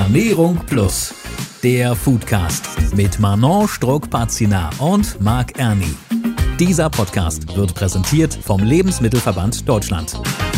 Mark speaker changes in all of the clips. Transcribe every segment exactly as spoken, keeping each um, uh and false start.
Speaker 1: Ernährung Plus, der Foodcast mit Manon Struck-Pazina und Marc Erni. Dieser Podcast wird präsentiert vom Lebensmittelverband Deutschland.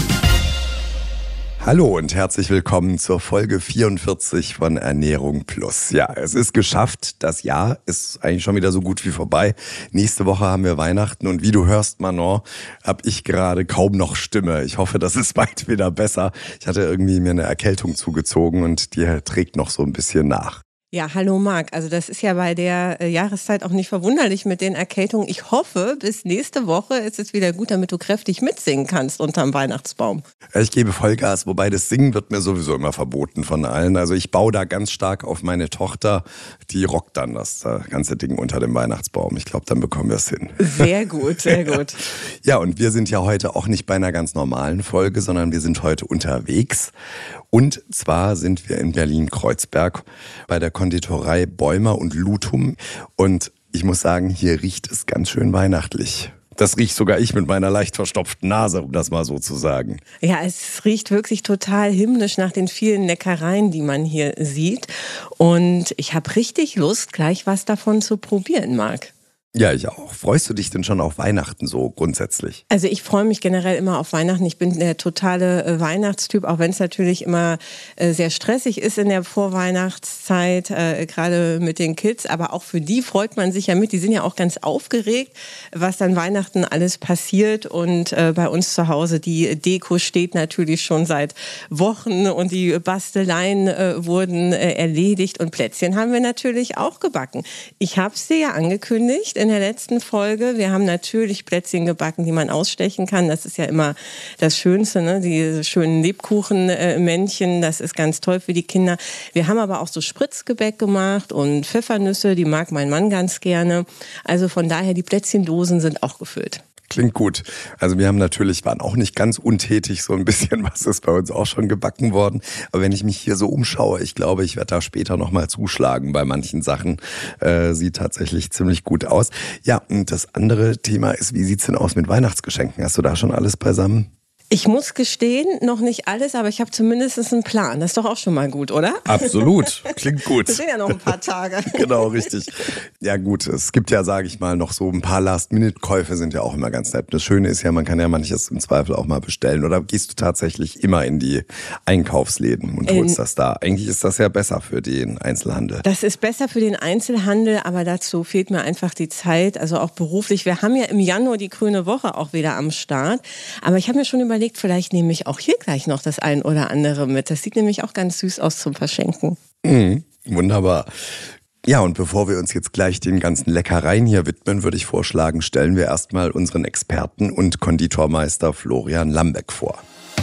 Speaker 2: Hallo und herzlich willkommen zur Folge vierundvierzig von Ernährung Plus. Ja, es ist geschafft. Das Jahr ist eigentlich schon wieder so gut wie vorbei. Nächste Woche haben wir Weihnachten und wie du hörst, Manon, habe ich gerade kaum noch Stimme. Ich hoffe, das ist bald wieder besser. Ich hatte irgendwie mir eine Erkältung zugezogen und die trägt noch so ein bisschen nach.
Speaker 3: Ja, hallo Marc. Also das ist ja bei der äh, Jahreszeit auch nicht verwunderlich mit den Erkältungen. Ich hoffe, bis nächste Woche ist es wieder gut, damit du kräftig mitsingen kannst unterm Weihnachtsbaum.
Speaker 2: Ich gebe Vollgas, wobei das Singen wird mir sowieso immer verboten von allen. Also ich baue da ganz stark auf meine Tochter. Die rockt dann das ganze Ding unter dem Weihnachtsbaum. Ich glaube, dann bekommen wir es hin.
Speaker 3: Sehr gut, sehr gut.
Speaker 2: Ja, und wir sind ja heute auch nicht bei einer ganz normalen Folge, sondern wir sind heute unterwegs. Und zwar sind wir in Berlin-Kreuzberg bei der Konditorei Bäumer und Lutum. Und ich muss sagen, hier riecht es ganz schön weihnachtlich. Das riecht sogar ich mit meiner leicht verstopften Nase, um das mal so zu sagen.
Speaker 3: Ja, es riecht wirklich total himmlisch nach den vielen Leckereien, die man hier sieht. Und ich habe richtig Lust, gleich was davon zu probieren, Marc.
Speaker 2: Ja, ich auch. Freust du dich denn schon auf Weihnachten so grundsätzlich?
Speaker 3: Also ich freue mich generell immer auf Weihnachten. Ich bin der totale äh, Weihnachtstyp, auch wenn es natürlich immer äh, sehr stressig ist in der Vorweihnachtszeit, äh, gerade mit den Kids. Aber auch für die freut man sich ja mit. Die sind ja auch ganz aufgeregt, was dann Weihnachten alles passiert. Und äh, bei uns zu Hause, die Deko steht natürlich schon seit Wochen und die Basteleien äh, wurden äh, erledigt. Und Plätzchen haben wir natürlich auch gebacken. Ich habe es dir ja angekündigt in der letzten Folge. Wir haben natürlich Plätzchen gebacken, die man ausstechen kann. Das ist ja immer das Schönste, ne? Diese schönen Lebkuchenmännchen, das ist ganz toll für die Kinder. Wir haben aber auch so Spritzgebäck gemacht und Pfeffernüsse, die mag mein Mann ganz gerne. Also von daher, die Plätzchendosen sind auch gefüllt.
Speaker 2: Klingt gut. Also wir haben natürlich, waren auch nicht ganz untätig, so ein bisschen was ist bei uns auch schon gebacken worden. Aber wenn ich mich hier so umschaue, ich glaube, ich werde da später nochmal zuschlagen bei manchen Sachen. Äh, sieht tatsächlich ziemlich gut aus. Ja, und das andere Thema ist, wie sieht's denn aus mit Weihnachtsgeschenken? Hast du da schon alles beisammen?
Speaker 3: Ich muss gestehen, noch nicht alles, aber ich habe zumindest einen Plan. Das ist doch auch schon mal gut, oder?
Speaker 2: Absolut, klingt gut.
Speaker 3: Das sind ja noch ein paar Tage.
Speaker 2: Genau, richtig. Ja gut, es gibt ja, sage ich mal, noch so ein paar Last-Minute-Käufe sind ja auch immer ganz nett. Das Schöne ist ja, man kann ja manches im Zweifel auch mal bestellen. Oder gehst du tatsächlich immer in die Einkaufsläden und holst ähm, das da? Eigentlich ist das ja besser für den Einzelhandel.
Speaker 3: Das ist besser für den Einzelhandel, aber dazu fehlt mir einfach die Zeit, also auch beruflich. Wir haben ja im Januar die Grüne Woche auch wieder am Start. Aber ich habe mir schon überlegt, Überlegt, vielleicht nehme ich auch hier gleich noch das ein oder andere mit. Das sieht nämlich auch ganz süß aus zum Verschenken.
Speaker 2: Mhm, wunderbar. Ja, und bevor wir uns jetzt gleich den ganzen Leckereien hier widmen, würde ich vorschlagen, stellen wir erstmal unseren Experten und Konditormeister Florian Lambeck vor.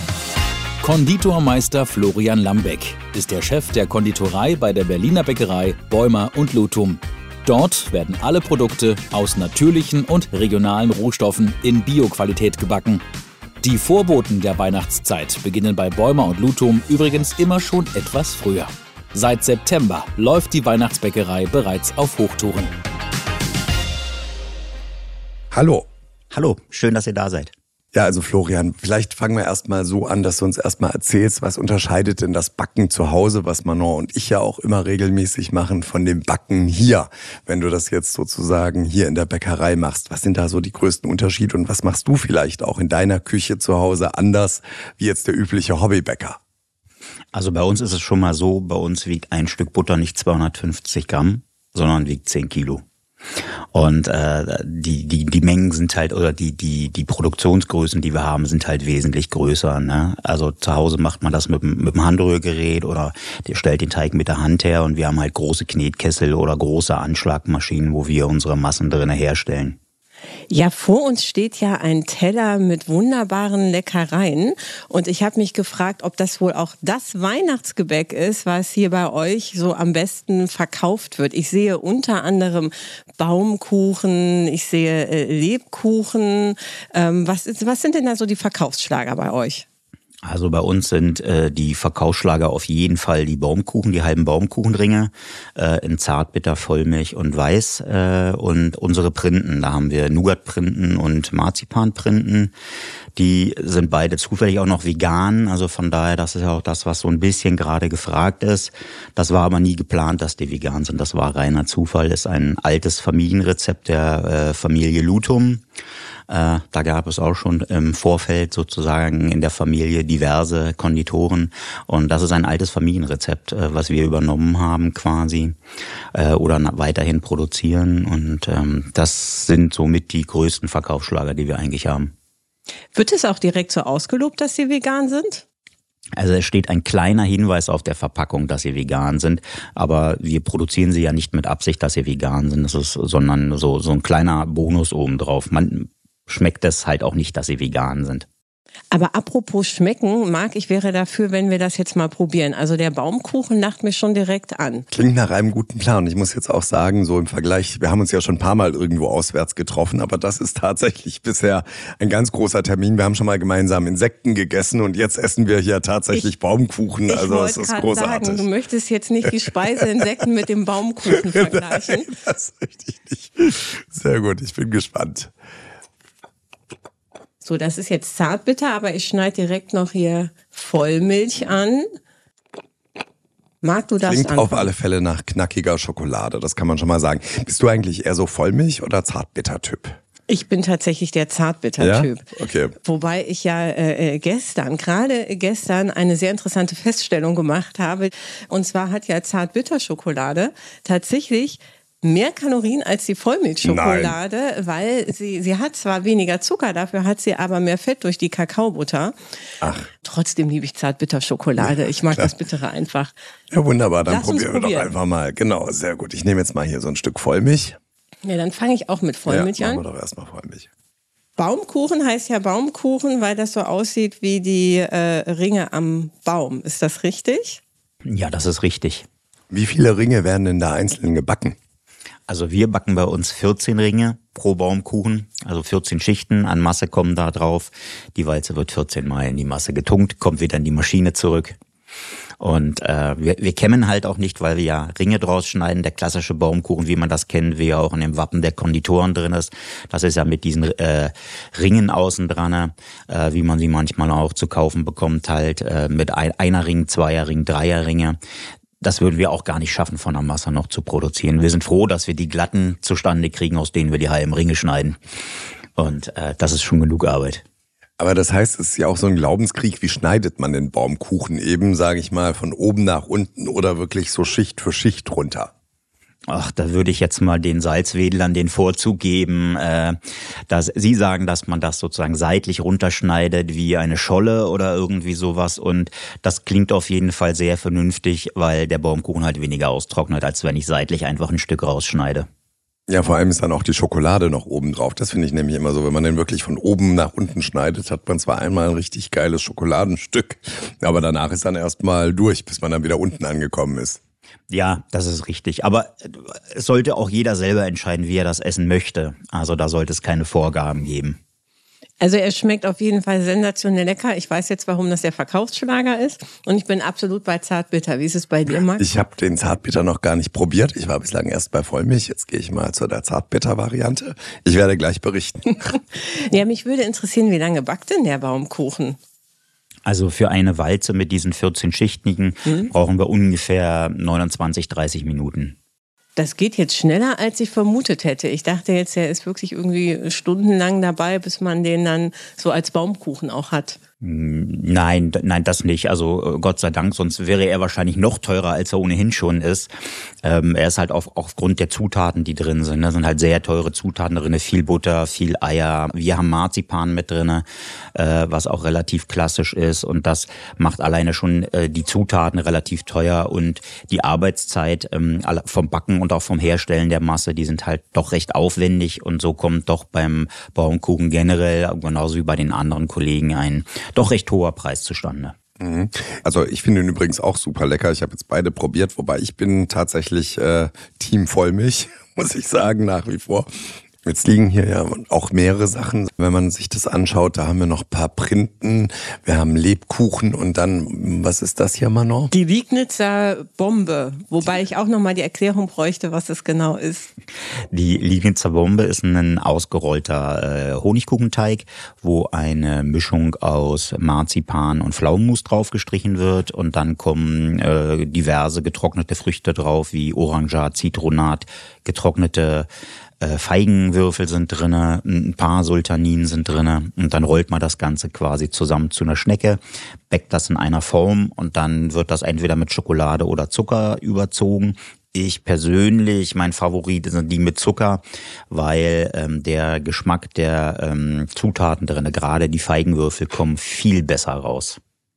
Speaker 1: Konditormeister Florian Lambeck ist der Chef der Konditorei bei der Berliner Bäckerei Bäumer und Lutum. Dort werden alle Produkte aus natürlichen und regionalen Rohstoffen in Bioqualität gebacken. Die Vorboten der Weihnachtszeit beginnen bei Bäumer und Lutum übrigens immer schon etwas früher. Seit September läuft die Weihnachtsbäckerei bereits auf Hochtouren.
Speaker 2: Hallo.
Speaker 4: Hallo, schön, dass ihr da seid.
Speaker 2: Ja, also Florian, vielleicht fangen wir erstmal so an, dass du uns erstmal erzählst, was unterscheidet denn das Backen zu Hause, was Manon und ich ja auch immer regelmäßig machen, von dem Backen hier, wenn du das jetzt sozusagen hier in der Bäckerei machst. Was sind da so die größten Unterschiede und was machst du vielleicht auch in deiner Küche zu Hause anders wie jetzt der übliche Hobbybäcker?
Speaker 4: Also bei uns ist es schon mal so, bei uns wiegt ein Stück Butter nicht zweihundertfünfzig Gramm, sondern wiegt zehn Kilo. Und äh, die die die Mengen sind halt, oder die die die Produktionsgrößen, die wir haben, sind halt wesentlich größer. Ne? Also zu Hause macht man das mit dem mit dem Handrührgerät oder der stellt den Teig mit der Hand her, und wir haben halt große Knetkessel oder große Anschlagmaschinen, wo wir unsere Massen drinnen herstellen.
Speaker 3: Ja, vor uns steht ja ein Teller mit wunderbaren Leckereien und ich habe mich gefragt, ob das wohl auch das Weihnachtsgebäck ist, was hier bei euch so am besten verkauft wird. Ich sehe unter anderem Baumkuchen, ich sehe äh, Lebkuchen. Ähm, was, ist, was sind denn da so die Verkaufsschlager bei euch?
Speaker 4: Also bei uns sind äh, die Verkaufsschlager auf jeden Fall die Baumkuchen, die halben Baumkuchenringe äh, in Zartbitter, Vollmilch und Weiß äh, und unsere Printen, da haben wir Nougat-Printen und Marzipan-Printen. Die sind beide zufällig auch noch vegan, also von daher, das ist ja auch das, was so ein bisschen gerade gefragt ist. Das war aber nie geplant, dass die vegan sind, das war reiner Zufall, das ist ein altes Familienrezept der äh, Familie Lutum. Äh, da gab es auch schon im Vorfeld sozusagen in der Familie diverse Konditoren und das ist ein altes Familienrezept, äh, was wir übernommen haben quasi äh, oder na, weiterhin produzieren und ähm, das sind somit die größten Verkaufsschlager, die wir eigentlich haben.
Speaker 3: Wird es auch direkt so ausgelobt, dass sie vegan sind?
Speaker 4: Also es steht ein kleiner Hinweis auf der Verpackung, dass sie vegan sind, aber wir produzieren sie ja nicht mit Absicht, dass sie vegan sind, das ist, sondern so, so ein kleiner Bonus obendrauf. Man schmeckt es halt auch nicht, dass sie vegan sind.
Speaker 3: Aber apropos schmecken, Marc, ich wäre dafür, wenn wir das jetzt mal probieren. Also der Baumkuchen lacht mich schon direkt an.
Speaker 2: Klingt nach einem guten Plan. Ich muss jetzt auch sagen, so im Vergleich, wir haben uns ja schon ein paar Mal irgendwo auswärts getroffen, aber das ist tatsächlich bisher ein ganz großer Termin. Wir haben schon mal gemeinsam Insekten gegessen und jetzt essen wir hier tatsächlich ich, Baumkuchen.
Speaker 3: Ich
Speaker 2: also es ist großartig.
Speaker 3: Sagen, du möchtest jetzt nicht die Speiseinsekten mit dem Baumkuchen vergleichen.
Speaker 2: Nein, das möchte ich nicht. Sehr gut, ich bin gespannt.
Speaker 3: So, das ist jetzt Zartbitter, aber ich schneide direkt noch hier Vollmilch an. Mag du das?
Speaker 2: Klingt
Speaker 3: anfangen?
Speaker 2: Auf alle Fälle nach knackiger Schokolade, das kann man schon mal sagen. Bist du eigentlich eher so Vollmilch- oder Zartbitter-Typ?
Speaker 3: Ich bin tatsächlich der Zartbitter-Typ.
Speaker 2: Ja? Okay.
Speaker 3: Wobei ich ja äh, gestern, gerade gestern, eine sehr interessante Feststellung gemacht habe. Und zwar hat ja Zartbitter-Schokolade tatsächlich mehr Kalorien als die Vollmilchschokolade, Nein. weil sie, sie hat zwar weniger Zucker, dafür hat sie aber mehr Fett durch die Kakaobutter.
Speaker 2: Ach.
Speaker 3: Trotzdem liebe ich Zartbitterschokolade. Ich mag klar. das Bittere einfach.
Speaker 2: Ja, wunderbar, dann
Speaker 3: Lass
Speaker 2: probieren wir
Speaker 3: probieren.
Speaker 2: doch einfach mal. Genau, sehr gut. Ich nehme jetzt mal hier so ein Stück Vollmilch.
Speaker 3: Ja, dann fange ich auch mit Vollmilch
Speaker 2: ja,
Speaker 3: an.
Speaker 2: Machen wir doch erstmal Vollmilch.
Speaker 3: Baumkuchen heißt ja Baumkuchen, weil das so aussieht wie die äh, Ringe am Baum. Ist das richtig?
Speaker 4: Ja, das ist richtig.
Speaker 2: Wie viele Ringe werden denn da einzeln gebacken?
Speaker 4: Also wir backen bei uns vierzehn Ringe pro Baumkuchen, also vierzehn Schichten an Masse kommen da drauf. Die Walze wird vierzehn Mal in die Masse getunkt, kommt wieder in die Maschine zurück. Und äh, wir, wir kämmen halt auch nicht, weil wir ja Ringe draus schneiden. Der klassische Baumkuchen, wie man das kennt, wie ja auch in dem Wappen der Konditoren drin ist. Das ist ja mit diesen äh, Ringen außen dran, äh, wie man sie manchmal auch zu kaufen bekommt, halt äh, mit ein, einer Ring, zweier Ring, dreier Ringe. Das würden wir auch gar nicht schaffen, von der Masse noch zu produzieren. Wir sind froh, dass wir die glatten zustande kriegen, aus denen wir die halben Ringe schneiden. Und äh, das ist schon genug Arbeit.
Speaker 2: Aber das heißt, es ist ja auch so ein Glaubenskrieg. Wie schneidet man den Baumkuchen eben, sage ich mal, von oben nach unten oder wirklich so Schicht für Schicht runter?
Speaker 4: Ach, da würde ich jetzt mal den Salzwedlern den Vorzug geben. Äh, dass Sie sagen, dass man das sozusagen seitlich runterschneidet wie eine Scholle oder irgendwie sowas. Und das klingt auf jeden Fall sehr vernünftig, weil der Baumkuchen halt weniger austrocknet, als wenn ich seitlich einfach ein Stück rausschneide.
Speaker 2: Ja, vor allem ist dann auch die Schokolade noch oben drauf. Das finde ich nämlich immer so, wenn man den wirklich von oben nach unten schneidet, hat man zwar einmal ein richtig geiles Schokoladenstück, aber danach ist dann erstmal durch, bis man dann wieder unten angekommen ist.
Speaker 4: Ja, das ist richtig. Aber es sollte auch jeder selber entscheiden, wie er das essen möchte. Also da sollte es keine Vorgaben geben.
Speaker 3: Also er schmeckt auf jeden Fall sensationell lecker. Ich weiß jetzt, warum das der Verkaufsschlager ist. Und ich bin absolut bei Zartbitter. Wie ist es bei dir, Max?
Speaker 2: Ich habe den Zartbitter noch gar nicht probiert. Ich war bislang erst bei Vollmilch. Jetzt gehe ich mal zu der Zartbitter-Variante. Ich werde gleich berichten.
Speaker 3: Ja, mich würde interessieren, wie lange backt denn der Baumkuchen?
Speaker 4: Also für eine Walze mit diesen vierzehn Schichtigen mhm. brauchen wir ungefähr neunundzwanzig, dreißig Minuten.
Speaker 3: Das geht jetzt schneller, als ich vermutet hätte. Ich dachte jetzt, er ist wirklich irgendwie stundenlang dabei, bis man den dann so als Baumkuchen auch hat.
Speaker 4: Nein, nein, das nicht. Also Gott sei Dank, sonst wäre er wahrscheinlich noch teurer, als er ohnehin schon ist. Ähm, er ist halt auf, aufgrund der Zutaten, die drin sind. Da sind halt sehr teure Zutaten drin, viel Butter, viel Eier. Wir haben Marzipan mit drin, äh, was auch relativ klassisch ist. Und das macht alleine schon äh, die Zutaten relativ teuer. Und die Arbeitszeit ähm, vom Backen und auch vom Herstellen der Masse, die sind halt doch recht aufwendig. Und so kommt doch beim Baumkuchen generell, genauso wie bei den anderen Kollegen, ein doch recht hoher Preis zustande.
Speaker 2: Also ich finde ihn übrigens auch super lecker. Ich habe jetzt beide probiert, wobei ich bin tatsächlich äh, Team Vollmilch, muss ich sagen, nach wie vor. Jetzt liegen hier ja auch mehrere Sachen. Wenn man sich das anschaut, da haben wir noch ein paar Printen, wir haben Lebkuchen und dann, was ist das hier, Manon?
Speaker 3: Die Liegnitzer Bombe, wobei ich auch nochmal die Erklärung bräuchte, was das genau ist.
Speaker 4: Die Liegnitzer Bombe ist ein ausgerollter äh, Honigkuchenteig, wo eine Mischung aus Marzipan und Pflaumenmus draufgestrichen wird und dann kommen äh, diverse getrocknete Früchte drauf, wie Orangat, Zitronat, getrocknete Feigenwürfel sind drinne, ein paar Sultaninen sind drinne und dann rollt man das Ganze quasi zusammen zu einer Schnecke, backt das in einer Form und dann wird das entweder mit Schokolade oder Zucker überzogen. Ich persönlich, mein Favorit sind die mit Zucker, weil ähm, der Geschmack der ähm, Zutaten drinne, gerade die Feigenwürfel, kommen viel besser raus.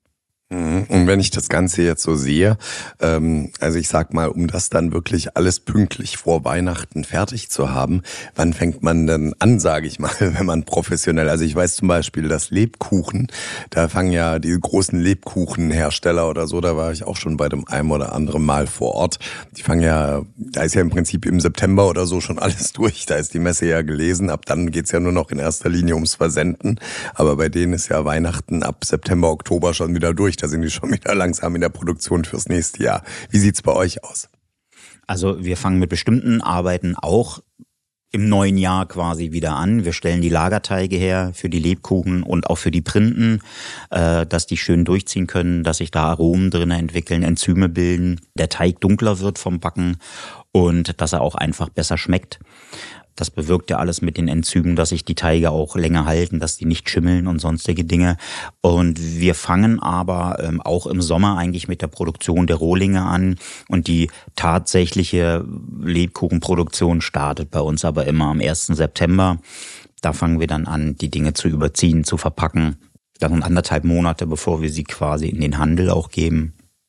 Speaker 2: Und wenn ich das Ganze jetzt so sehe, ähm, also ich sag mal, um das dann wirklich alles pünktlich vor Weihnachten fertig zu haben, wann fängt man denn an, sage ich mal, wenn man professionell, also ich weiß zum Beispiel, dass Lebkuchen, da fangen ja die großen Lebkuchenhersteller oder so, da war ich auch schon bei dem einen oder anderen Mal vor Ort, die fangen ja, da ist ja im Prinzip im September oder so schon alles durch, da ist die Messe ja gelesen, ab dann geht's ja nur noch in erster Linie ums Versenden, aber bei denen ist ja Weihnachten ab September, Oktober schon wieder durch. Da sind die schon wieder langsam in der Produktion fürs nächste Jahr. Wie sieht's bei euch aus?
Speaker 4: Also wir fangen mit bestimmten Arbeiten auch im neuen Jahr quasi wieder an. Wir stellen die Lagerteige her für die Lebkuchen und auch für die Printen, äh, dass die schön durchziehen können, dass sich da Aromen drin entwickeln, Enzyme bilden, der Teig dunkler wird vom Backen und dass er auch einfach besser schmeckt. Das bewirkt ja alles mit den Enzymen, dass sich die Teige auch länger halten, dass die nicht schimmeln und sonstige Dinge. Und wir fangen aber ähm, auch im Sommer eigentlich mit der Produktion der Rohlinge an. Und die tatsächliche Lebkuchenproduktion startet bei uns aber immer am ersten September. Da fangen wir dann an, die Dinge zu überziehen, zu verpacken. Dann anderthalb Monate, bevor wir sie quasi in den Handel auch geben.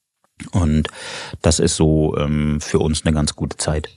Speaker 4: Und das ist so ähm, für uns eine ganz gute Zeit.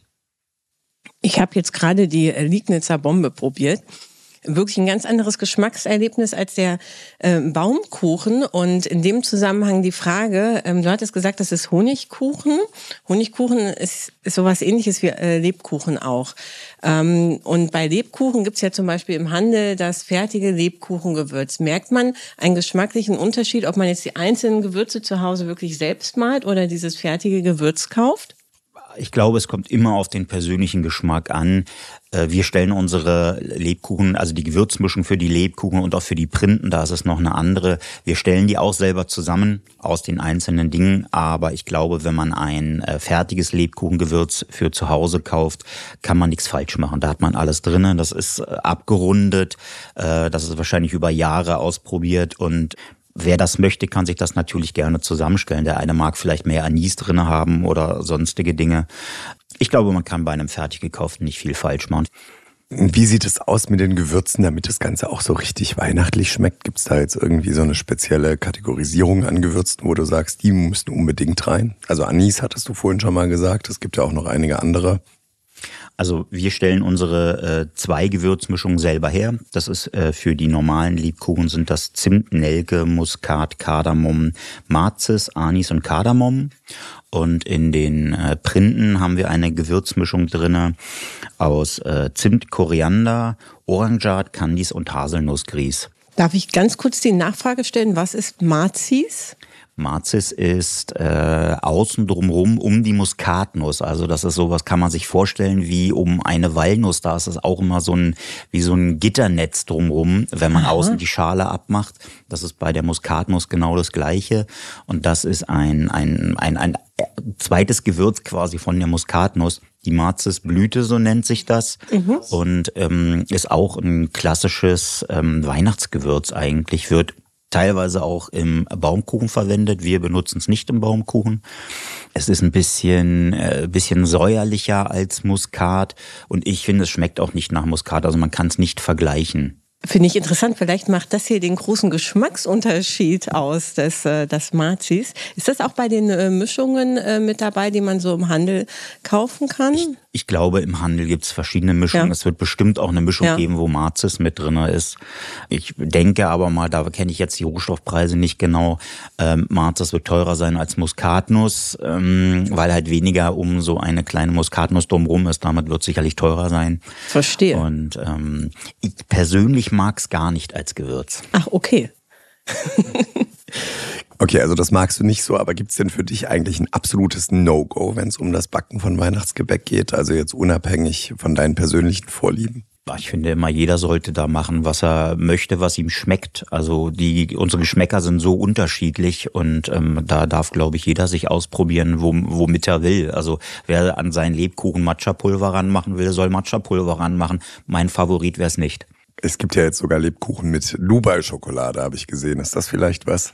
Speaker 3: Ich habe jetzt gerade die Liegnitzer Bombe probiert. Wirklich ein ganz anderes Geschmackserlebnis als der äh, Baumkuchen. Und in dem Zusammenhang die Frage, ähm, du hattest gesagt, das ist Honigkuchen. Honigkuchen ist, ist sowas Ähnliches wie äh, Lebkuchen auch. Ähm, und bei Lebkuchen gibt's ja zum Beispiel im Handel das fertige Lebkuchengewürz. Merkt man einen geschmacklichen Unterschied, ob man jetzt die einzelnen Gewürze zu Hause wirklich selbst malt oder dieses fertige Gewürz kauft?
Speaker 4: Ich glaube, es kommt immer auf den persönlichen Geschmack an. Wir stellen unsere Lebkuchen, also die Gewürzmischung für die Lebkuchen und auch für die Printen, da ist es noch eine andere. Wir stellen die auch selber zusammen aus den einzelnen Dingen. Aber ich glaube, wenn man ein fertiges Lebkuchengewürz für zu Hause kauft, kann man nichts falsch machen. Da hat man alles drin. Das ist abgerundet. Das ist wahrscheinlich über Jahre ausprobiert und wer das möchte, kann sich das natürlich gerne zusammenstellen. Der eine mag vielleicht mehr Anis drin haben oder sonstige Dinge. Ich glaube, man kann bei einem fertig gekauften nicht viel falsch machen.
Speaker 2: Wie sieht es aus mit den Gewürzen, damit das Ganze auch so richtig weihnachtlich schmeckt? Gibt es da jetzt irgendwie so eine spezielle Kategorisierung an Gewürzen, wo du sagst, die müssen unbedingt rein? Also Anis hattest du vorhin schon mal gesagt. Es gibt ja auch noch einige andere.
Speaker 4: Also wir stellen unsere äh, zwei Gewürzmischungen selber her. Das ist äh, für die normalen Lebkuchen sind das Zimt, Nelke, Muskat, Kardamom, Mazis, Anis und Kardamom. Und in den äh, Printen haben wir eine Gewürzmischung drinne aus äh, Zimt, Koriander, Orangat, Kandis und Haselnussgrieß.
Speaker 3: Darf ich ganz kurz die Nachfrage stellen, was ist Mazis?
Speaker 4: Mazis ist äh, außen drumherum um die Muskatnuss. Also das ist sowas, kann man sich vorstellen wie um eine Walnuss. Da ist es auch immer so ein wie so ein Gitternetz drumherum, wenn man Aha. außen die Schale abmacht. Das ist bei der Muskatnuss genau das Gleiche. Und das ist ein ein ein ein zweites Gewürz quasi von der Muskatnuss. Die Mazisblüte, so nennt sich das. Mhm. Und ähm, ist auch ein klassisches ähm, Weihnachtsgewürz eigentlich, wird teilweise auch im Baumkuchen verwendet. Wir benutzen es nicht im Baumkuchen. Es ist ein bisschen, äh, bisschen säuerlicher als Muskat. Und ich finde, es schmeckt auch nicht nach Muskat. Also man kann es nicht vergleichen.
Speaker 3: Finde ich interessant. Vielleicht macht das hier den großen Geschmacksunterschied aus, des, äh, das Mazis. Ist das auch bei den äh, Mischungen äh, mit dabei, die man so im Handel kaufen kann?
Speaker 4: Ich Ich glaube, im Handel gibt es verschiedene Mischungen. Ja. Es wird bestimmt auch eine Mischung ja. geben, wo Marzis mit drin ist. Ich denke aber mal, da kenne ich jetzt die Rohstoffpreise nicht genau. Ähm, Marzis wird teurer sein als Muskatnuss, ähm, weil halt weniger um so eine kleine Muskatnuss drumherum ist. Damit wird es sicherlich teurer sein.
Speaker 3: Verstehe.
Speaker 4: Und ähm, ich persönlich mag es gar nicht als Gewürz.
Speaker 3: Ach, okay.
Speaker 2: Okay, also das magst du nicht so, aber gibt's denn für dich eigentlich ein absolutes No-Go, wenn es um das Backen von Weihnachtsgebäck geht? Also jetzt unabhängig von deinen persönlichen Vorlieben?
Speaker 4: Ich finde immer, jeder sollte da machen, was er möchte, was ihm schmeckt. Also die unsere Geschmäcker sind so unterschiedlich und ähm, da darf, glaube ich, jeder sich ausprobieren, wo, womit er will. Also wer an seinen Lebkuchen Matcha-Pulver ranmachen will, soll Matcha-Pulver ranmachen. Mein Favorit wäre es nicht.
Speaker 2: Es gibt ja jetzt sogar Lebkuchen mit Dubai-Schokolade, habe ich gesehen. Ist das vielleicht was?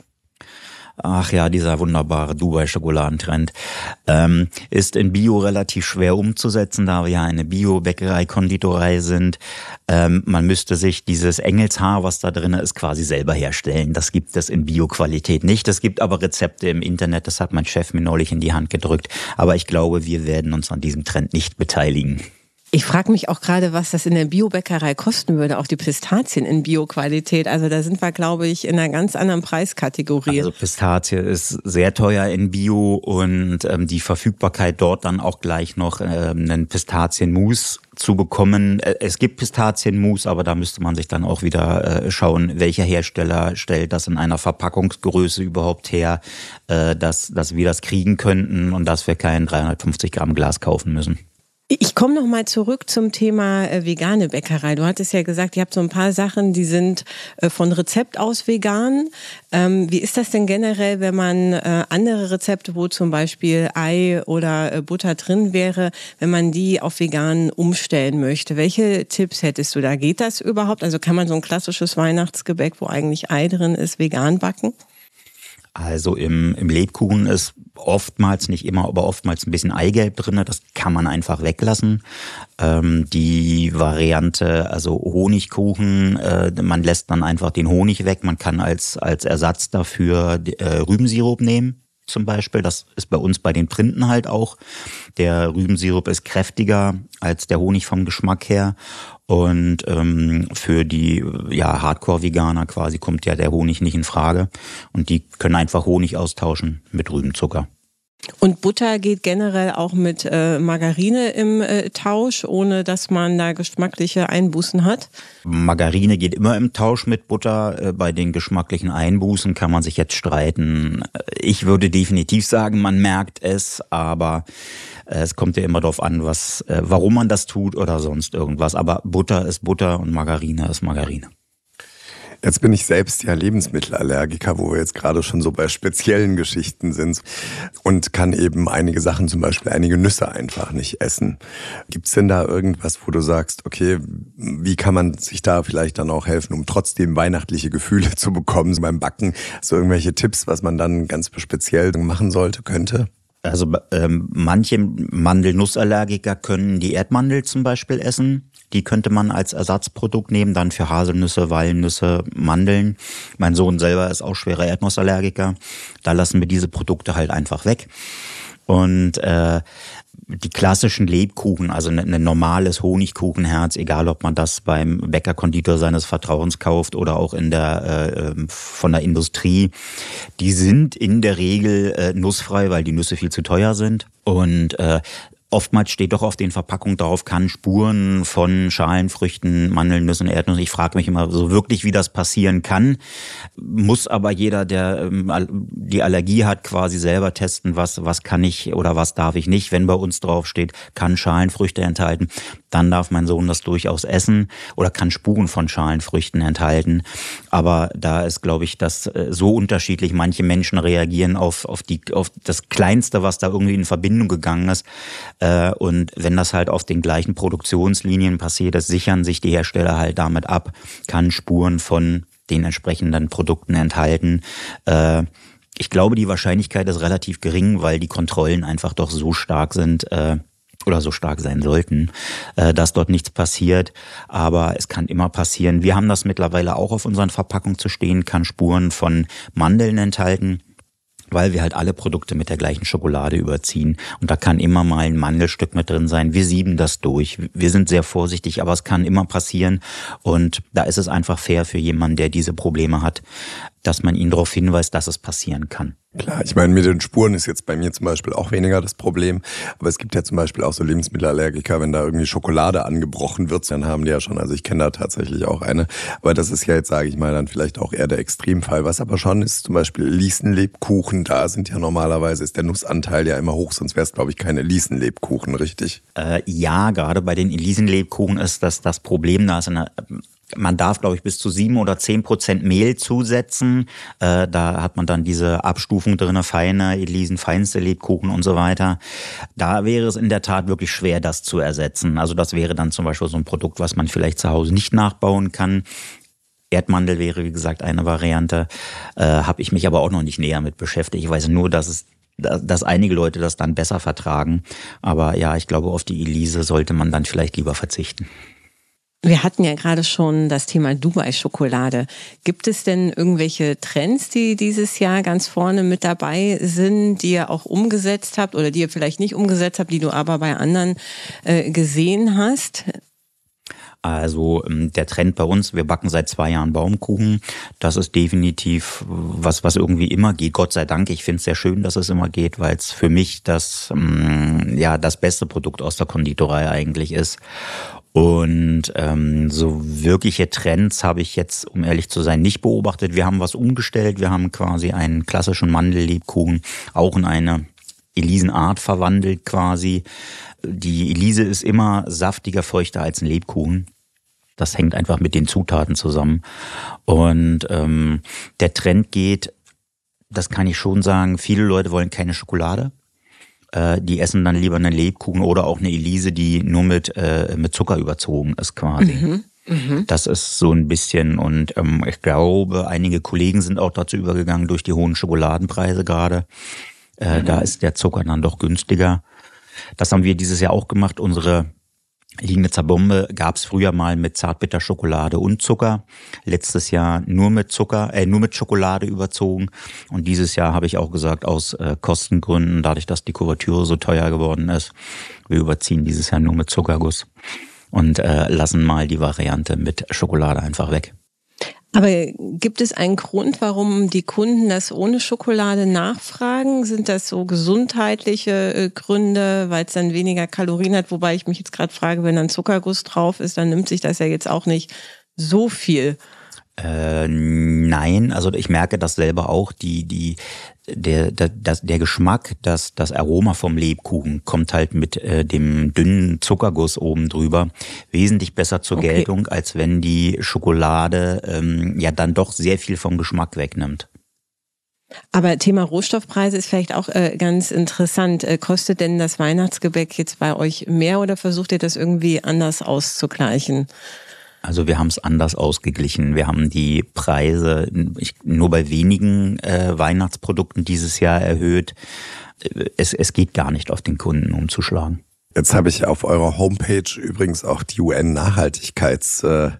Speaker 4: Ach ja, dieser wunderbare Dubai-Schokoladentrend ähm, ist in Bio relativ schwer umzusetzen, da wir ja eine Bio-Bäckerei-Konditorei sind. Ähm, man müsste sich dieses Engelshaar, was da drin ist, quasi selber herstellen. Das gibt es in Bio-Qualität nicht. Es gibt aber Rezepte im Internet, das hat mein Chef mir neulich in die Hand gedrückt. Aber ich glaube, wir werden uns an diesem Trend nicht beteiligen.
Speaker 3: Ich frage mich auch gerade, was das in der Biobäckerei kosten würde, auch die Pistazien in Bio-Qualität. Also da sind wir, glaube ich, in einer ganz anderen Preiskategorie.
Speaker 4: Also Pistazie ist sehr teuer in Bio und ähm, die Verfügbarkeit dort dann auch gleich noch ähm, einen Pistazienmus zu bekommen. Es gibt Pistazienmus, aber da müsste man sich dann auch wieder äh, schauen, welcher Hersteller stellt das in einer Verpackungsgröße überhaupt her, äh, dass, dass wir das kriegen könnten und dass wir kein dreihundertfünfzig Gramm Glas kaufen müssen.
Speaker 3: Ich komme noch mal zurück zum Thema äh, vegane Bäckerei. Du hattest ja gesagt, ihr habt so ein paar Sachen, die sind äh, von Rezept aus vegan. Ähm, wie ist das denn generell, wenn man äh, andere Rezepte, wo zum Beispiel Ei oder äh, Butter drin wäre, wenn man die auf vegan umstellen möchte? Welche Tipps hättest du da? Geht das überhaupt? Also kann man so ein klassisches Weihnachtsgebäck, wo eigentlich Ei drin ist, vegan backen?
Speaker 4: Also im, im Lebkuchen ist oftmals, nicht immer, aber oftmals ein bisschen Eigelb drin. Das kann man einfach weglassen. Ähm, die Variante, also Honigkuchen, äh, man lässt dann einfach den Honig weg. Man kann als, als Ersatz dafür äh, Rübensirup nehmen. Zum Beispiel, das ist bei uns bei den Printen halt auch. Der Rübensirup ist kräftiger als der Honig vom Geschmack her. Und ähm, für die ja Hardcore-Veganer quasi kommt ja der Honig nicht in Frage. Und die können einfach Honig austauschen mit Rübenzucker.
Speaker 3: Und Butter geht generell auch mit äh, Margarine im äh, Tausch, ohne dass man da geschmackliche Einbußen hat?
Speaker 4: Margarine geht immer im Tausch mit Butter. Äh, bei den geschmacklichen Einbußen kann man sich jetzt streiten. Ich würde definitiv sagen, man merkt es, aber äh, es kommt ja immer darauf an, was, äh, warum man das tut oder sonst irgendwas. Aber Butter ist Butter und Margarine ist Margarine.
Speaker 2: Jetzt bin ich selbst ja Lebensmittelallergiker, wo wir jetzt gerade schon so bei speziellen Geschichten sind und kann eben einige Sachen, zum Beispiel einige Nüsse einfach nicht essen. Gibt's denn da irgendwas, wo du sagst, okay, wie kann man sich da vielleicht dann auch helfen, um trotzdem weihnachtliche Gefühle zu bekommen beim Backen? So irgendwelche Tipps, was man dann ganz speziell machen sollte, könnte?
Speaker 4: Also ähm, manche Mandelnussallergiker können die Erdmandel zum Beispiel essen. Die könnte man als Ersatzprodukt nehmen, dann für Haselnüsse, Walnüsse, Mandeln. Mein Sohn selber ist auch schwerer Erdnussallergiker. Da lassen wir diese Produkte halt einfach weg. Und äh, die klassischen Lebkuchen, also ein ne, normales Honigkuchenherz, egal ob man das beim Bäckerkonditor seines Vertrauens kauft oder auch in der äh, von der Industrie, die sind in der Regel äh, nussfrei, weil die Nüsse viel zu teuer sind. Und äh, oftmals steht doch auf den Verpackungen drauf, kann Spuren von Schalenfrüchten, Mandeln, Nüssen, Erdnüssen. Ich frage mich immer so wirklich, wie das passieren kann. Muss aber jeder, der ähm, die Allergie hat, quasi selber testen, was was kann ich oder was darf ich nicht. Wenn bei uns drauf steht, kann Schalenfrüchte enthalten, dann darf mein Sohn das durchaus essen oder kann Spuren von Schalenfrüchten enthalten. Aber da ist, glaube ich, das äh, so unterschiedlich. Manche Menschen reagieren auf auf die auf das Kleinste, was da irgendwie in Verbindung gegangen ist. Und wenn das halt auf den gleichen Produktionslinien passiert, das sichern sich die Hersteller halt damit ab, kann Spuren von den entsprechenden Produkten enthalten. Ich glaube, die Wahrscheinlichkeit ist relativ gering, weil die Kontrollen einfach doch so stark sind oder so stark sein sollten, dass dort nichts passiert. Aber es kann immer passieren. Wir haben das mittlerweile auch auf unseren Verpackungen zu stehen, kann Spuren von Mandeln enthalten. weil wir halt alle Produkte mit der gleichen Schokolade überziehen. Und da kann immer mal ein Mandelstück mit drin sein. Wir sieben das durch. Wir sind sehr vorsichtig, aber es kann immer passieren. Und da ist es einfach fair für jemanden, der diese Probleme hat, dass man ihn darauf hinweist, dass es passieren kann.
Speaker 2: Klar, ich meine, mit den Spuren ist jetzt bei mir zum Beispiel auch weniger das Problem. Aber es gibt ja zum Beispiel auch so Lebensmittelallergiker, wenn da irgendwie Schokolade angebrochen wird, dann haben die ja schon, also ich kenne da tatsächlich auch eine. Aber das ist ja jetzt, sage ich mal, dann vielleicht auch eher der Extremfall. Was aber schon ist, zum Beispiel Liesenlebkuchen, da sind ja normalerweise, ist der Nussanteil ja immer hoch, sonst wäre es, glaube ich, keine Liesenlebkuchen, richtig?
Speaker 4: Äh, ja, gerade bei den Liesenlebkuchen ist das das Problem, da ist eine... Man darf, glaube ich, bis zu sieben oder zehn Prozent Mehl zusetzen. Äh, da hat man dann diese Abstufung drin, feine, Elisen, feinste Lebkuchen und so weiter. Da wäre es in der Tat wirklich schwer, das zu ersetzen. Also das wäre dann zum Beispiel so ein Produkt, was man vielleicht zu Hause nicht nachbauen kann. Erdmandel wäre, wie gesagt, eine Variante. Äh, habe ich mich aber auch noch nicht näher mit beschäftigt. Ich weiß nur, dass es dass einige Leute das dann besser vertragen. Aber ja, ich glaube, auf die Elise sollte man dann vielleicht lieber verzichten.
Speaker 3: Wir hatten ja gerade schon das Thema Dubai-Schokolade. Gibt es denn irgendwelche Trends, die dieses Jahr ganz vorne mit dabei sind, die ihr auch umgesetzt habt oder die ihr vielleicht nicht umgesetzt habt, die du aber bei anderen äh, gesehen hast?
Speaker 4: Also der Trend bei uns, wir backen seit zwei Jahren Baumkuchen. Das ist definitiv was, was irgendwie immer geht. Gott sei Dank, ich finde es sehr schön, dass es immer geht, weil es für mich das, ja, das beste Produkt aus der Konditorei eigentlich ist. Und ähm, so wirkliche Trends habe ich jetzt, um ehrlich zu sein, nicht beobachtet. Wir haben was umgestellt. Wir haben quasi einen klassischen Mandellebkuchen auch in eine Elisenart verwandelt quasi. Die Elise ist immer saftiger, feuchter als ein Lebkuchen. Das hängt einfach mit den Zutaten zusammen. Und ähm, der Trend geht, das kann ich schon sagen, viele Leute wollen keine Schokolade. Die essen dann lieber einen Lebkuchen oder auch eine Elise, die nur mit, äh, mit Zucker überzogen ist quasi. Mhm, mh. Das ist so ein bisschen, und ähm, ich glaube, einige Kollegen sind auch dazu übergegangen durch die hohen Schokoladenpreise gerade. Äh, mhm. Da ist der Zucker dann doch günstiger. Das haben wir dieses Jahr auch gemacht. Unsere Liegnitzer Bombe gab es früher mal mit Zartbitterschokolade und Zucker. Letztes Jahr nur mit Zucker, äh, nur mit Schokolade überzogen. Und dieses Jahr habe ich auch gesagt, aus äh, Kostengründen, dadurch, dass die Kuvertüre so teuer geworden ist, wir überziehen dieses Jahr nur mit Zuckerguss und äh, lassen mal die Variante mit Schokolade einfach weg.
Speaker 3: Aber gibt es einen Grund, warum die Kunden das ohne Schokolade nachfragen? Sind das so gesundheitliche Gründe, weil es dann weniger Kalorien hat? Wobei ich mich jetzt gerade frage, wenn dann Zuckerguss drauf ist, dann nimmt sich das ja jetzt auch nicht so viel.
Speaker 4: Äh, nein, also ich merke das selber auch, die, die, der, der, das, der Geschmack, das, das Aroma vom Lebkuchen kommt halt mit äh, dem dünnen Zuckerguss oben drüber wesentlich besser zur okay. Geltung, als wenn die Schokolade ähm, ja dann doch sehr viel vom Geschmack wegnimmt.
Speaker 3: Aber Thema Rohstoffpreise ist vielleicht auch äh, ganz interessant. Äh, kostet denn das Weihnachtsgebäck jetzt bei euch mehr oder versucht ihr das irgendwie anders auszugleichen?
Speaker 4: Also wir haben es anders ausgeglichen. Wir haben die Preise nur bei wenigen äh, Weihnachtsprodukten dieses Jahr erhöht. Es, es geht gar nicht auf den Kunden umzuschlagen.
Speaker 2: Jetzt habe ich auf eurer Homepage übrigens auch die U N-Nachhaltigkeitsziele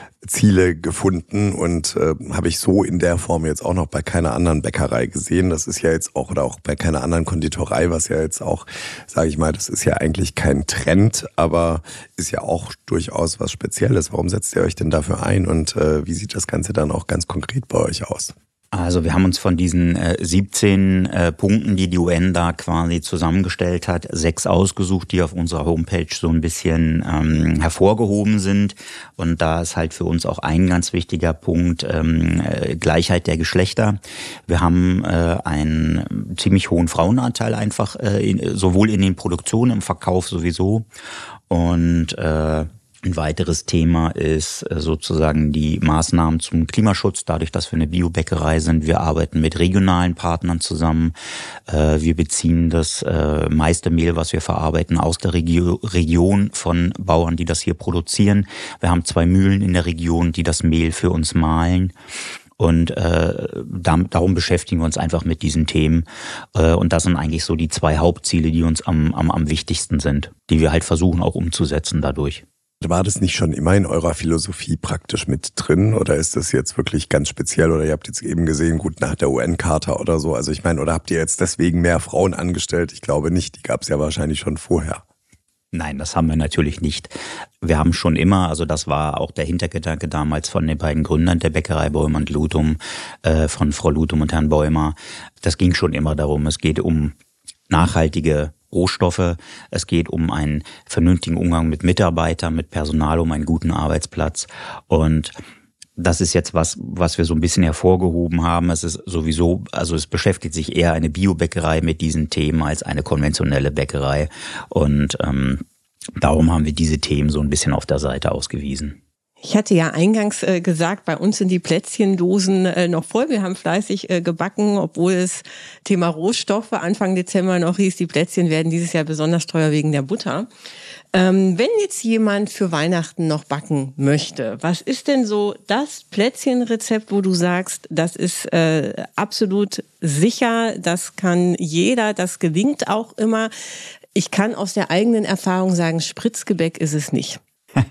Speaker 2: gefunden und äh, habe ich so in der Form jetzt auch noch bei keiner anderen Bäckerei gesehen. Das ist ja jetzt auch, oder auch bei keiner anderen Konditorei, was ja jetzt auch, sage ich mal, das ist ja eigentlich kein Trend, aber ist ja auch durchaus was Spezielles. Warum setzt ihr euch denn dafür ein und äh, wie sieht das Ganze dann auch ganz konkret bei euch aus?
Speaker 4: Also wir haben uns von diesen äh, siebzehn äh, Punkten, die die U N da quasi zusammengestellt hat, sechs ausgesucht, die auf unserer Homepage so ein bisschen ähm, hervorgehoben sind. Und da ist halt für uns auch ein ganz wichtiger Punkt ähm, äh, Gleichheit der Geschlechter. Wir haben äh, einen ziemlich hohen Frauenanteil einfach, äh, in, sowohl in den Produktionen, im Verkauf sowieso. Und äh, ein weiteres Thema ist sozusagen die Maßnahmen zum Klimaschutz, dadurch, dass wir eine Biobäckerei sind. Wir arbeiten mit regionalen Partnern zusammen. Wir beziehen das meiste Mehl, was wir verarbeiten, aus der Region von Bauern, die das hier produzieren. Wir haben zwei Mühlen in der Region, die das Mehl für uns mahlen. Und äh, darum beschäftigen wir uns einfach mit diesen Themen. Äh, und das sind eigentlich so die zwei Hauptziele, die uns am, am, am wichtigsten sind, die wir halt versuchen auch umzusetzen dadurch.
Speaker 2: War das nicht schon immer in eurer Philosophie praktisch mit drin oder ist das jetzt wirklich ganz speziell oder ihr habt jetzt eben gesehen, gut nach der U N-Charta oder so, also ich meine, oder habt ihr jetzt deswegen mehr Frauen angestellt? Ich glaube nicht, die gab es ja wahrscheinlich schon vorher.
Speaker 4: Nein, das haben wir natürlich nicht. Wir haben schon immer, also das war auch der Hintergedanke damals von den beiden Gründern der Bäckerei Bäumer und Luthum, äh, von Frau Luthum und Herrn Bäumer. Das ging schon immer darum, es geht um nachhaltige Rohstoffe, es geht um einen vernünftigen Umgang mit Mitarbeitern, mit Personal, um einen guten Arbeitsplatz. Und das ist jetzt was, was wir so ein bisschen hervorgehoben haben. Es ist sowieso, also es beschäftigt sich eher eine Biobäckerei mit diesen Themen als eine konventionelle Bäckerei. Und ähm, darum haben wir diese Themen so ein bisschen auf der Seite ausgewiesen.
Speaker 3: Ich hatte ja eingangs äh, gesagt, bei uns sind die Plätzchendosen äh, noch voll. Wir haben fleißig äh, gebacken, obwohl es Thema Rohstoffe Anfang Dezember noch hieß, die Plätzchen werden dieses Jahr besonders teuer wegen der Butter. Ähm, wenn jetzt jemand für Weihnachten noch backen möchte, was ist denn so das Plätzchenrezept, wo du sagst, das ist äh, absolut sicher, das kann jeder, das gelingt auch immer. Ich kann aus der eigenen Erfahrung sagen, Spritzgebäck ist es nicht.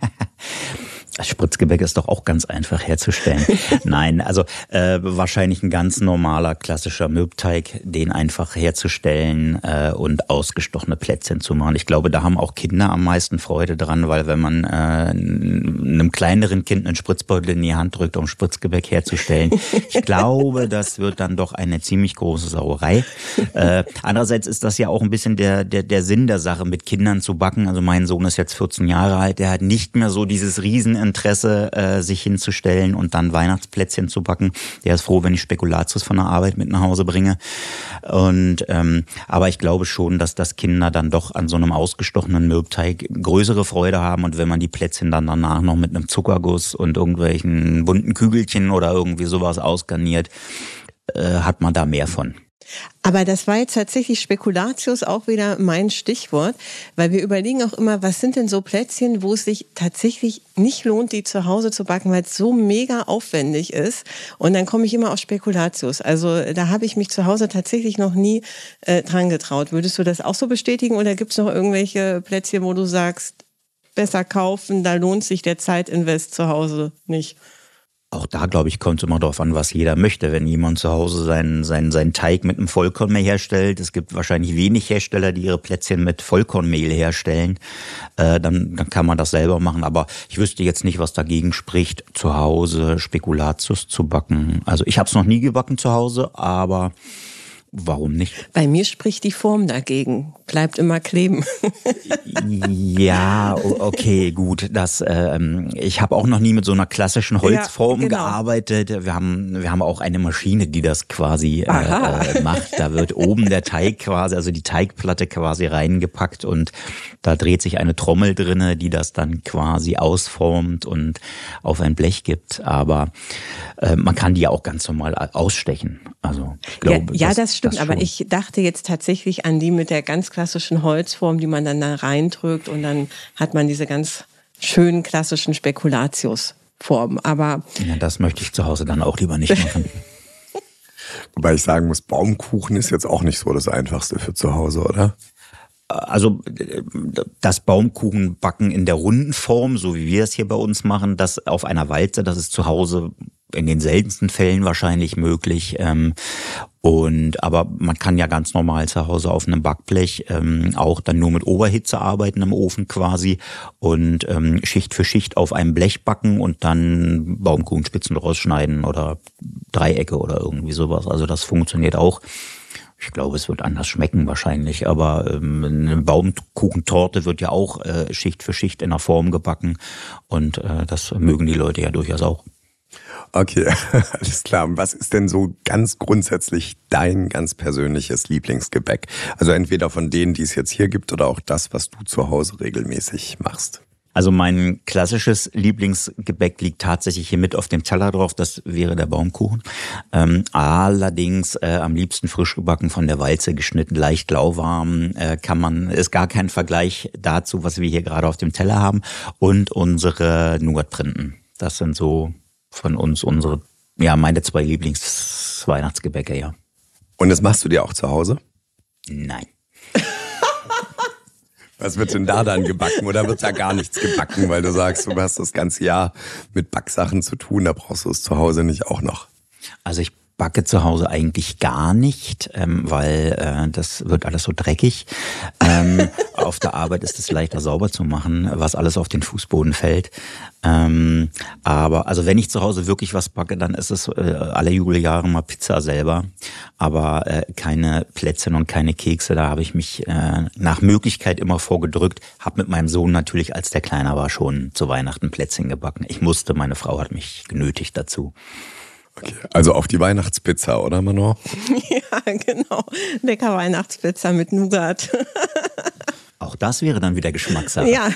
Speaker 4: Das Spritzgebäck ist doch auch ganz einfach herzustellen. Nein, also äh, wahrscheinlich ein ganz normaler, klassischer Mürbteig, den einfach herzustellen äh, und ausgestochene Plätzchen zu machen. Ich glaube, da haben auch Kinder am meisten Freude dran, weil wenn man äh, einem kleineren Kind einen Spritzbeutel in die Hand drückt, um Spritzgebäck herzustellen, ich glaube, das wird dann doch eine ziemlich große Sauerei. Äh, andererseits ist das ja auch ein bisschen der, der, der Sinn der Sache, mit Kindern zu backen. Also mein Sohn ist jetzt vierzehn Jahre alt, der hat nicht mehr so dieses riesen Interesse, äh, sich hinzustellen und dann Weihnachtsplätzchen zu backen. Der ist froh, wenn ich Spekulatius von der Arbeit mit nach Hause bringe. Und ähm, aber ich glaube schon, dass das Kinder dann doch an so einem ausgestochenen Mürbteig größere Freude haben. Und wenn man die Plätzchen dann danach noch mit einem Zuckerguss und irgendwelchen bunten Kügelchen oder irgendwie sowas ausgarniert, äh, hat man da mehr von.
Speaker 3: Aber das war jetzt tatsächlich Spekulatius auch wieder mein Stichwort, weil wir überlegen auch immer, was sind denn so Plätzchen, wo es sich tatsächlich nicht lohnt, die zu Hause zu backen, weil es so mega aufwendig ist. Und dann komme ich immer auf Spekulatius. Also da habe ich mich zu Hause tatsächlich noch nie äh, dran getraut. Würdest du das auch so bestätigen oder gibt es noch irgendwelche Plätzchen, wo du sagst, besser kaufen, da lohnt sich der Zeitinvest zu Hause nicht?
Speaker 4: Auch da, glaube ich, kommt es immer darauf an, was jeder möchte. Wenn jemand zu Hause seinen, seinen, seinen Teig mit einem Vollkornmehl herstellt, es gibt wahrscheinlich wenig Hersteller, die ihre Plätzchen mit Vollkornmehl herstellen, äh, dann, dann kann man das selber machen. Aber ich wüsste jetzt nicht, was dagegen spricht, zu Hause Spekulatius zu backen. Also ich habe es noch nie gebacken zu Hause, aber warum nicht?
Speaker 3: Bei mir spricht die Form dagegen. Bleibt immer kleben.
Speaker 4: Ja, okay, gut. Das, ähm, ich habe auch noch nie mit so einer klassischen Holzform ja, genau. gearbeitet. Wir haben, wir haben auch eine Maschine, die das quasi äh, macht. Da wird oben der Teig quasi, also die Teigplatte quasi reingepackt und da dreht sich eine Trommel drinne, die das dann quasi ausformt und auf ein Blech gibt. Aber äh, man kann die ja auch ganz normal ausstechen. Also ich glaube,
Speaker 3: ja, ja,
Speaker 4: das,
Speaker 3: das stimmt.
Speaker 4: das
Speaker 3: aber ich dachte jetzt tatsächlich an die mit der ganz klassischen Holzform, die man dann da reindrückt und dann hat man diese ganz schönen klassischen Spekulatiusformen. Aber
Speaker 4: ja, das möchte ich zu Hause dann auch lieber nicht machen.
Speaker 2: Wobei ich sagen muss, Baumkuchen ist jetzt auch nicht so das Einfachste für zu Hause, oder?
Speaker 4: Also das Baumkuchenbacken in der runden Form, so wie wir es hier bei uns machen, das auf einer Walze, das ist zu Hause in den seltensten Fällen wahrscheinlich möglich. Ähm, und aber man kann ja ganz normal zu Hause auf einem Backblech ähm, auch dann nur mit Oberhitze arbeiten im Ofen quasi und ähm, Schicht für Schicht auf einem Blech backen und dann Baumkuchenspitzen rausschneiden oder Dreiecke oder irgendwie sowas. Also das funktioniert auch. Ich glaube, es wird anders schmecken wahrscheinlich, aber ähm, eine Baumkuchentorte wird ja auch äh, Schicht für Schicht in der Form gebacken und äh, das mögen die Leute ja durchaus auch.
Speaker 2: Okay, alles klar. Und was ist denn so ganz grundsätzlich dein ganz persönliches Lieblingsgebäck? Also entweder von denen, die es jetzt hier gibt oder auch das, was du zu Hause regelmäßig machst.
Speaker 4: Also mein klassisches Lieblingsgebäck liegt tatsächlich hier mit auf dem Teller drauf, das wäre der Baumkuchen. Ähm, allerdings äh, am liebsten frisch gebacken, von der Walze geschnitten, leicht lauwarm, äh, kann man, ist gar kein Vergleich dazu, was wir hier gerade auf dem Teller haben. Und unsere Nougatprinten, das sind so von uns unsere, ja, meine zwei Lieblingsweihnachtsgebäcke, ja.
Speaker 2: Und das machst du dir auch zu Hause?
Speaker 4: Nein.
Speaker 2: Was wird denn da dann gebacken oder wird da gar nichts gebacken, weil du sagst, du hast das ganze Jahr mit Backsachen zu tun, da brauchst du es zu Hause nicht auch noch?
Speaker 4: Also ich backe zu Hause eigentlich gar nicht, ähm, weil äh, das wird alles so dreckig. Ähm, auf der Arbeit ist es leichter sauber zu machen, was alles auf den Fußboden fällt. Ähm, aber also wenn ich zu Hause wirklich was backe, dann ist es äh, alle Jubeljahre mal Pizza selber, aber äh, keine Plätzchen und keine Kekse. Da habe ich mich äh, nach Möglichkeit immer vorgedrückt. Habe mit meinem Sohn natürlich, als der kleiner war, schon zu Weihnachten Plätzchen gebacken. Ich musste, meine Frau hat mich genötigt dazu.
Speaker 2: Okay, also auf die Weihnachtspizza, oder Manon?
Speaker 3: Ja, genau. Lecker Weihnachtspizza mit Nougat.
Speaker 4: Auch das wäre dann wieder Geschmackssache.
Speaker 3: Ja,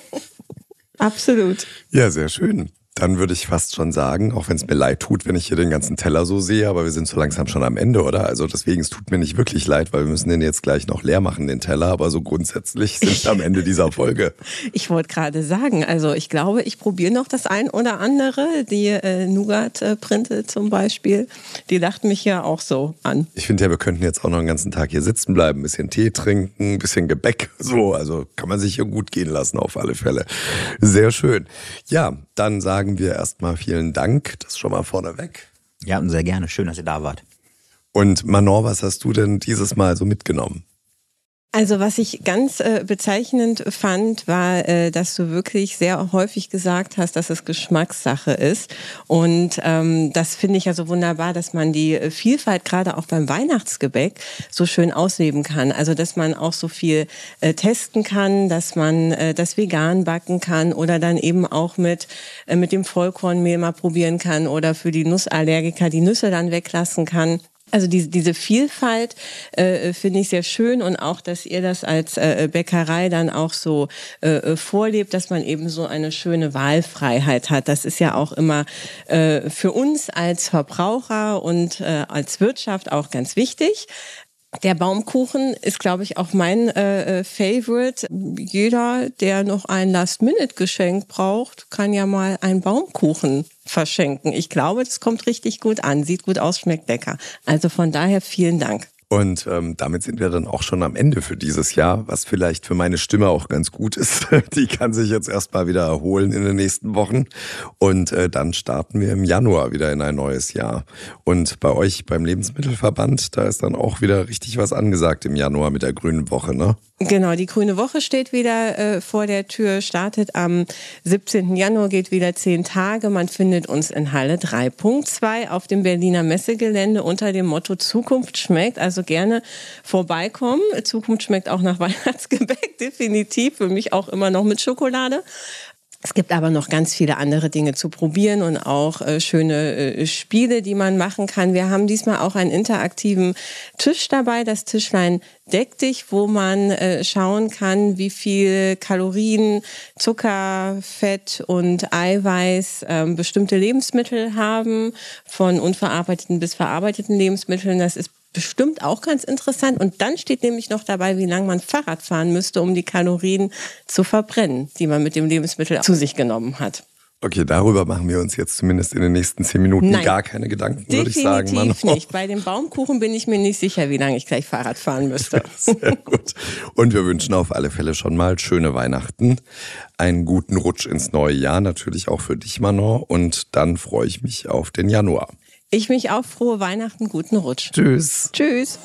Speaker 3: absolut.
Speaker 2: Ja, sehr schön. Dann würde ich fast schon sagen, auch wenn es mir leid tut, wenn ich hier den ganzen Teller so sehe, aber wir sind so langsam schon am Ende, oder? Also deswegen, es tut mir nicht wirklich leid, weil wir müssen den jetzt gleich noch leer machen, den Teller, aber so grundsätzlich sind wir am Ende dieser Folge.
Speaker 3: Ich wollte gerade sagen, also ich glaube, ich probiere noch das ein oder andere. Die äh, Nougat-Printe zum Beispiel, die lacht mich ja auch so an.
Speaker 2: Ich finde ja, wir könnten jetzt auch noch den ganzen Tag hier sitzen bleiben, ein bisschen Tee trinken, ein bisschen Gebäck, so. Also kann man sich hier gut gehen lassen auf alle Fälle. Sehr schön. Ja, dann sagen wir erstmal vielen Dank, das schon mal vorneweg.
Speaker 4: Ja, und sehr gerne. Schön, dass ihr da wart.
Speaker 2: Und Manon, was hast du denn dieses Mal so mitgenommen?
Speaker 3: Also was ich ganz äh, bezeichnend fand, war, äh, dass du wirklich sehr häufig gesagt hast, dass es Geschmackssache ist. Und ähm, das finde ich ja so wunderbar, dass man die Vielfalt gerade auch beim Weihnachtsgebäck so schön ausleben kann. Also dass man auch so viel äh, testen kann, dass man äh, das vegan backen kann oder dann eben auch mit, äh, mit dem Vollkornmehl mal probieren kann oder für die Nussallergiker die Nüsse dann weglassen kann. Also diese, diese Vielfalt äh, finde ich sehr schön und auch, dass ihr das als äh, Bäckerei dann auch so äh, vorlebt, dass man eben so eine schöne Wahlfreiheit hat. Das ist ja auch immer äh, für uns als Verbraucher und äh, als Wirtschaft auch ganz wichtig. Der Baumkuchen ist, glaube ich, auch mein äh, Favorite. Jeder, der noch ein Last-Minute-Geschenk braucht, kann ja mal einen Baumkuchen verschenken. Ich glaube, das kommt richtig gut an. Sieht gut aus, schmeckt lecker. Also von daher vielen Dank.
Speaker 2: Und ähm, damit sind wir dann auch schon am Ende für dieses Jahr, was vielleicht für meine Stimme auch ganz gut ist. Die kann sich jetzt erstmal wieder erholen in den nächsten Wochen. Und äh, dann starten wir im Januar wieder in ein neues Jahr. Und bei euch beim Lebensmittelverband, da ist dann auch wieder richtig was angesagt im Januar mit der Grünen Woche, ne?
Speaker 3: Genau, die Grüne Woche steht wieder äh, vor der Tür, startet am siebzehnten Januar, geht wieder zehn Tage. Man findet uns in Halle drei Punkt zwei auf dem Berliner Messegelände unter dem Motto Zukunft schmeckt. Also gerne vorbeikommen. Zukunft schmeckt auch nach Weihnachtsgebäck, definitiv. Für mich auch immer noch mit Schokolade. Es gibt aber noch ganz viele andere Dinge zu probieren und auch äh, schöne äh, Spiele, die man machen kann. Wir haben diesmal auch einen interaktiven Tisch dabei, das Tischlein Deck dich, wo man äh, schauen kann, wie viel Kalorien, Zucker, Fett und Eiweiß ähm, bestimmte Lebensmittel haben, von unverarbeiteten bis verarbeiteten Lebensmitteln. Das ist bestimmt auch ganz interessant. Und dann steht nämlich noch dabei, wie lange man Fahrrad fahren müsste, um die Kalorien zu verbrennen, die man mit dem Lebensmittel zu sich genommen hat.
Speaker 2: Okay, darüber machen wir uns jetzt zumindest in den nächsten zehn Minuten Nein, gar keine Gedanken, würde ich sagen.
Speaker 3: Definitiv nicht. Bei dem Baumkuchen bin ich mir nicht sicher, wie lange ich gleich Fahrrad fahren müsste.
Speaker 2: Sehr gut. Und wir wünschen auf alle Fälle schon mal schöne Weihnachten, einen guten Rutsch ins neue Jahr, natürlich auch für dich, Manon. Und dann freue ich mich auf den Januar.
Speaker 3: Ich mich auch. Frohe Weihnachten, guten Rutsch.
Speaker 2: Tschüss.
Speaker 3: Tschüss.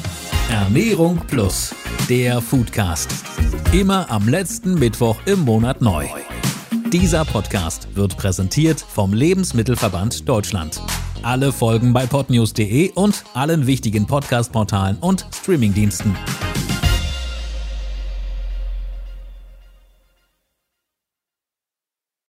Speaker 1: Ernährung Plus, der Foodcast. Immer am letzten Mittwoch im Monat neu. Dieser Podcast wird präsentiert vom Lebensmittelverband Deutschland. Alle Folgen bei podnews punkt de und allen wichtigen Podcast-Portalen und Streamingdiensten.